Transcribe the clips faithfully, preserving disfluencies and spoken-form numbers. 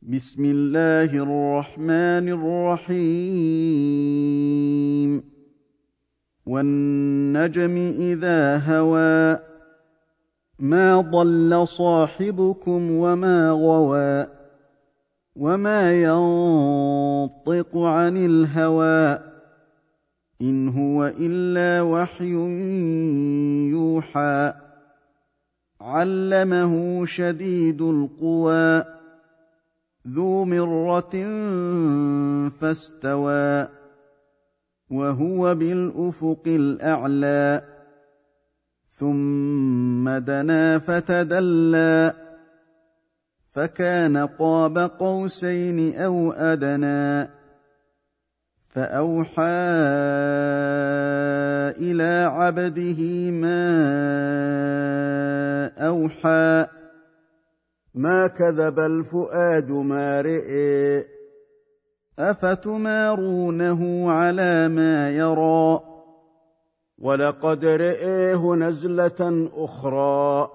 بسم الله الرحمن الرحيم والنجم إذا هوى ما ضل صاحبكم وما غوى وما ينطق عن الهوى إن هو إلا وحي يوحى علمه شديد القوى ذو مرة فاستوى وهو بالأفق الأعلى ثم دنا فتدلى فكان قاب قوسين أو أدنى فأوحى إلى عبده ما أوحى ما كذب الفؤاد ما رئي أفتمارونه على ما يرى ولقد رئيه نزلة أخرى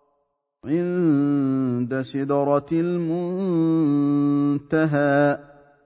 عند سدرة المنتهى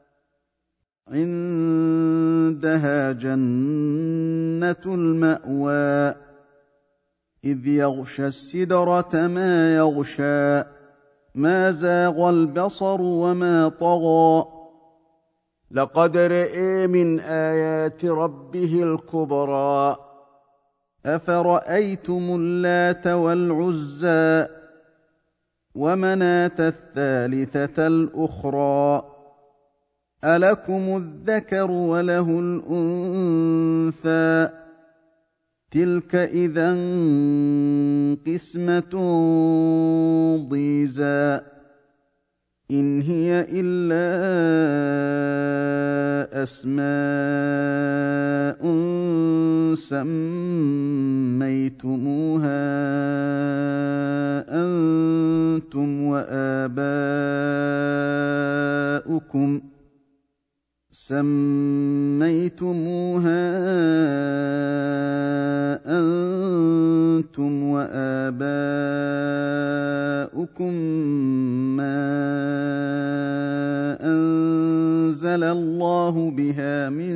عندها جنة المأوى إذ يغشى السدرة ما يغشى ما زاغ البصر وما طغى لقد رئي من آيات ربه الكبرى أفرأيتم اللات والعزى ومناة الثالثة الأخرى ألكم الذكر وله الأنثى تلك إذا قسمة ضيزى إن هي إلا أسماء سميتموها أنتم وآباؤكم سميتموها أنتم وآباؤكم ما أنزل الله بها من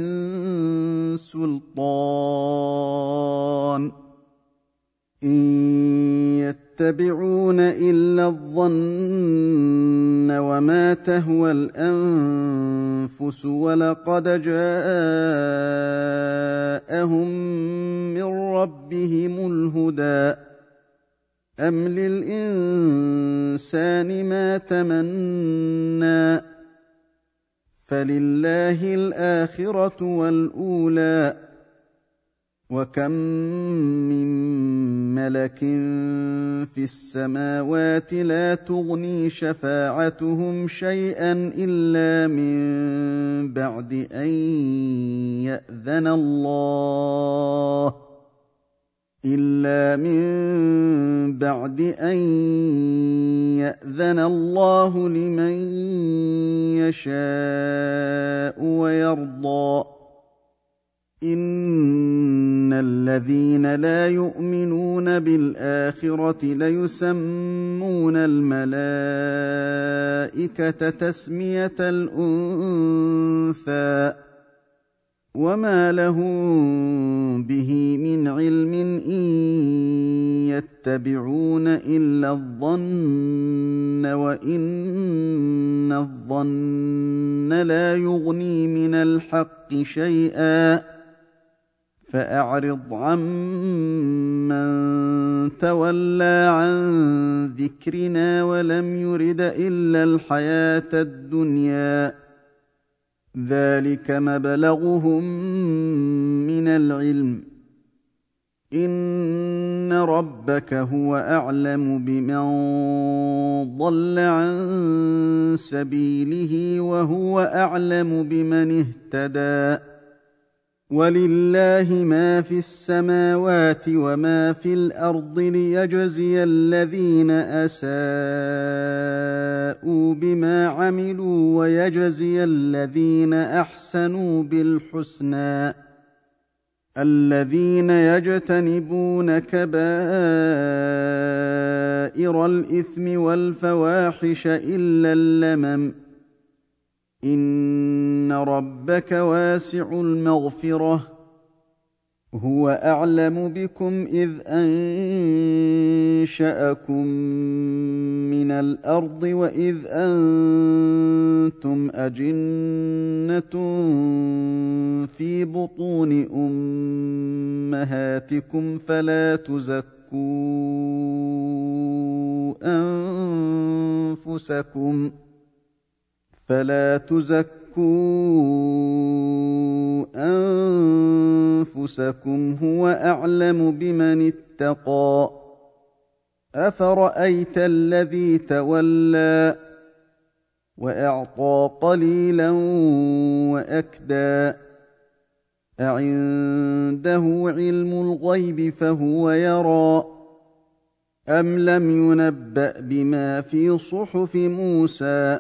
سلطان إن يتبعون إلا الظن وما تهوى الأنفس ولقد جاءهم من ربهم الهدى أم للإنسان ما تمنى فلله الآخرة والأولى وكم من ملك في السماوات لا تغني شفاعتهم شيئا إلا من بعد أن يأذن الله إلا من بعد أن يأذن الله لمن يشاء ويرضى إن الذين لا يؤمنون بالآخرة ليسمون الملائكة تسمية الأنثى وما لهم به من علم إن يتبعون إلا الظن وإن الظن لا يغني من الحق شيئا فأعرض عمن تولى عن ذكرنا ولم يرد إلا الحياة الدنيا ذلك مبلغهم من العلم إن ربك هو أعلم بمن ضل عن سبيله وهو أعلم بمن اهتدى ولله ما في السماوات وما في الأرض ليجزي الذين أساءوا بما عملوا ويجزي الذين أحسنوا بالحسنى الذين يجتنبون كبائر الإثم والفواحش إلا اللمم إن ربك واسع المغفرة هو أعلم بكم إذ أنشأكم من الأرض وإذ أنتم أجنة في بطون أمهاتكم فلا تزكوا أنفسكم فلا تزكوا أنفسكم هو أعلم بمن اتقى أفرأيت الذي تولى وأعطى قليلا وأكدى أعنده علم الغيب فهو يرى أم لم ينبأ بما في صحف موسى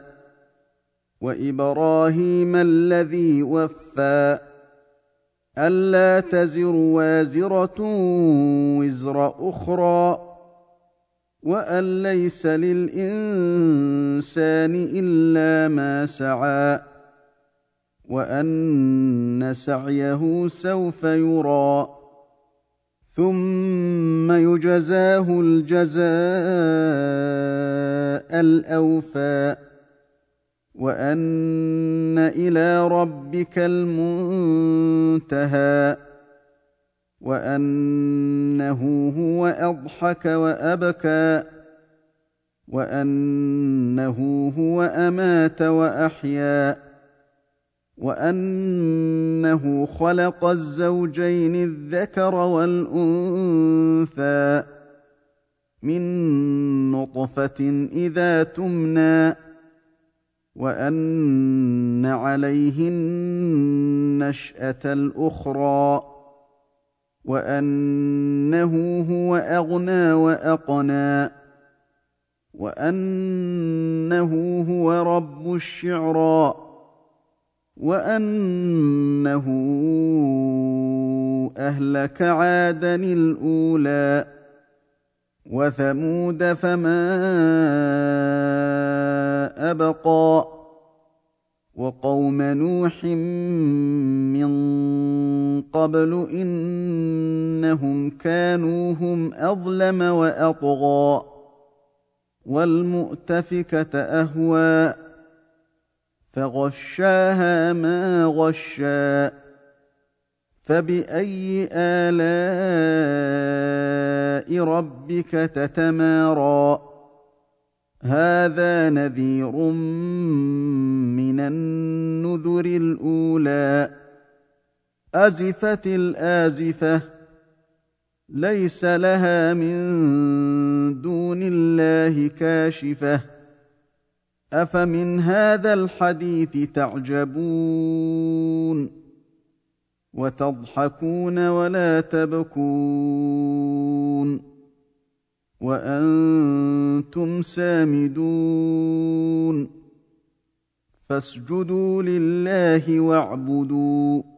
وإبراهيم الذي وفى ألا تزر وازرة وزر أخرى وأن ليس للإنسان إلا ما سعى وأن سعيه سوف يرى ثم يجزاه الجزاء الأوفى وأن إلى ربك المنتهى وأنه هو أضحك وأبكى وأنه هو أمات وأحيا وأنه خلق الزوجين الذكر والأنثى من نطفة إذا تمنى وأن عليه النشأة الأخرى وأنه هو أغنى وأقنى وأنه هو رب الشعرى وأنه أهلك عادا الأولى وثمود فما أبقى وقوم نوح من قبل إنهم كانوا هم أظلم وأطغى والمؤتفكة أهوى فغشاها ما غشى فبأي آلاء ربك تتمارى هذا نذير من النذر الأولى أزفت الآزفة ليس لها من دون الله كاشفة أفمن هذا الحديث تعجبون وتضحكون ولا تبكون وأنتم سامدون فاسجدوا لله واعبدوا